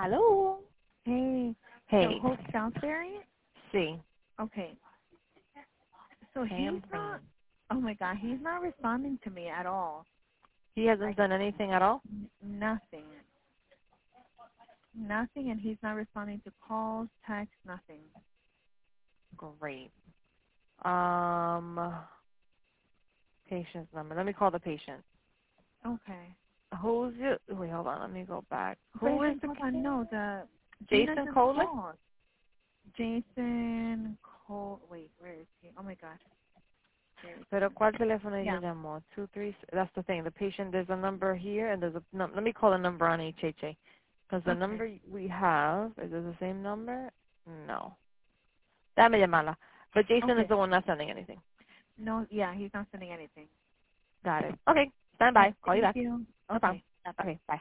Aló. Hey, so Hey. Hope Salisbury? Sí. Okay. So Hey, he's I'm not, praying. oh my God, he's not responding to me at all. He hasn't done anything at all? Nothing. Nothing, and he's not responding to calls, texts, nothing. Great. Patient's number. Let me call the patient. Okay. Who's it? Wait, hold on. Let me go back. Wait, Who is wait, the hold on. patient? No, Gina Jason just Coley? called. Jason Cole. Wait, where is he? Oh my God. Where is Pero ¿cuál teléfono he? ella Yeah. llamó? 23. That's the thing. The patient, there's a number here, and there's a no, let me call the number on HHA. Because the Okay. number we have, is it the same number? No. Dame llamarla. But Jason is Okay. the one not sending anything. No, yeah, he's not sending anything. Got it. Okay. Stand All right. by. Call you Thank back. you. No problem. Okay. Bye-bye. Okay. Bye.